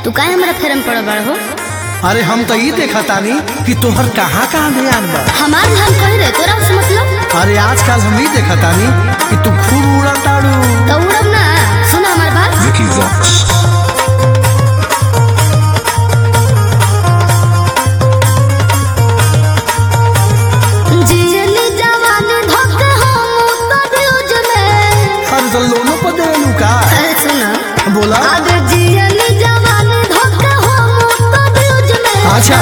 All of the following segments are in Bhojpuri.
तू काहे हमरा फेरम पड़ बड़ हो? अरे हम तो ये देखा तानी कि तोहर कहाँ कहाँ ध्यान बा। हमार ध्यान कहीं रहे तोरा से मतलब? अरे आजकल हम ये देखा तानी कि तू खूब उड़ा ताड़ू। तो उड़ब ना, सुना हमार बात। Vicky Vox. लोनो पर देलू का? सुना बोला। अच्छा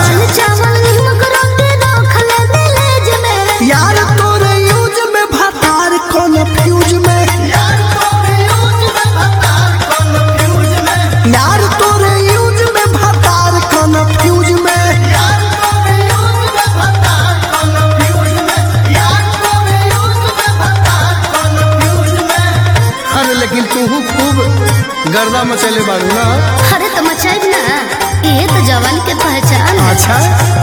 यार तोरे यूज में भतार कन्फ्यूज में, यार तोरे यूज में भतार कन्फ्यूज में, यार तोरे यूज में भतार कन्फ्यूज में, यार तोरे यूज में भतार कन्फ्यूज में, यार तोरे यूज में भतार कन्फ्यूज में। अरे लेकिन तू खूब गर्दा मचले बाड़ू ना। अरे तो मचाई ना, ये तो जवान के पहचान है। अच्छा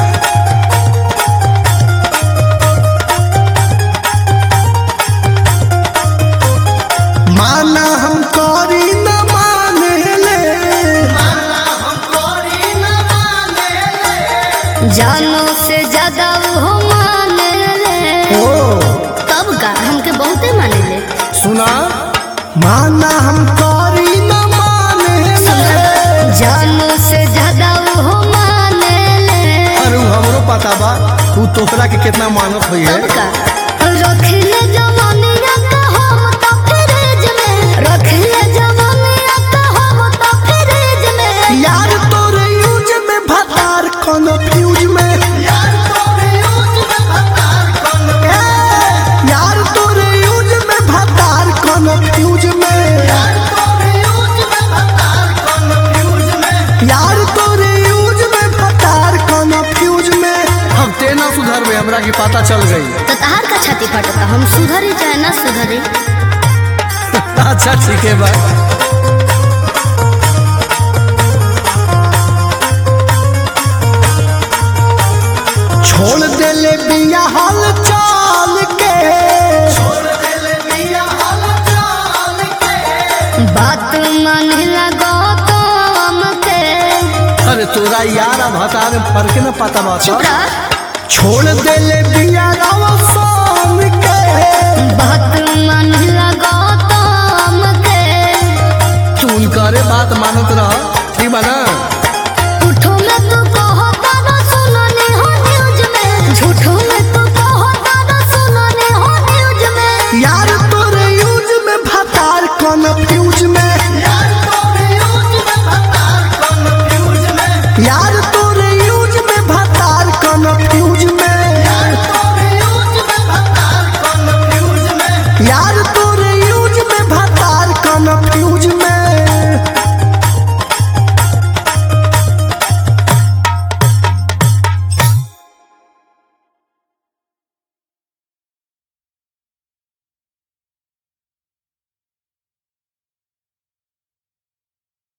माना हम करी न माने ले, माना हम करी न माने ले, जानो से ज्यादा वो माने ले। तब का हमके बहुते माने ले। सुना माना हम करी न माने ले, जानो से ज्यादा वो माने ले। अरे हमरो पता बा तू तोहरा के कितना मानत हुई है। तब का रखले जवानिया का हम तो फ्रिज में, रखले जवानिया का हम तो फ्रिज में। यार तोरे यूज में भतार कन्फ्यूज में, यार तोरे यूज में भतार कन्फ्यूज, यार तोरे यूज में भतार कन्फ्यूज में, यार तोरे यूज में भतार कन्फ्यूज में, यार तोरे यूज में भतार कन्फ्यूज में। हम तेना सुधर में हमरा की पता चल गई। तो तहार का छाती फटता, हम सुधरी चाहे ना सुधरी। अच्छा ठीक है बा। छोड़ देले बिया हाल चाल के, छोड़ देले बिया हाल चाल के, बात माने लगो तो हमके। अरे तोरा यार भतार में फर्क न पता बा। चुप रह। छोड़ देले बिया राव शाम के, बात माने लगो तो हमके। तू करे बात मानत रह, ठीक बा ना? झूठों में तू कहो तारा सुनने हो न्यूज में, झूठों में तू कहो तारा सुनने हो न्यूज में। यार तोरे यूज में भतार कन्फ्यूज में, यार तोरे यूज में भतार कन्फ्यूज में, यार तोरे यूज में भतार कन्फ्यूज में, यार तोरे यूज में भतार कन्फ्यूज में, यार तोरे यूज में भतार कन्फ्यूज में।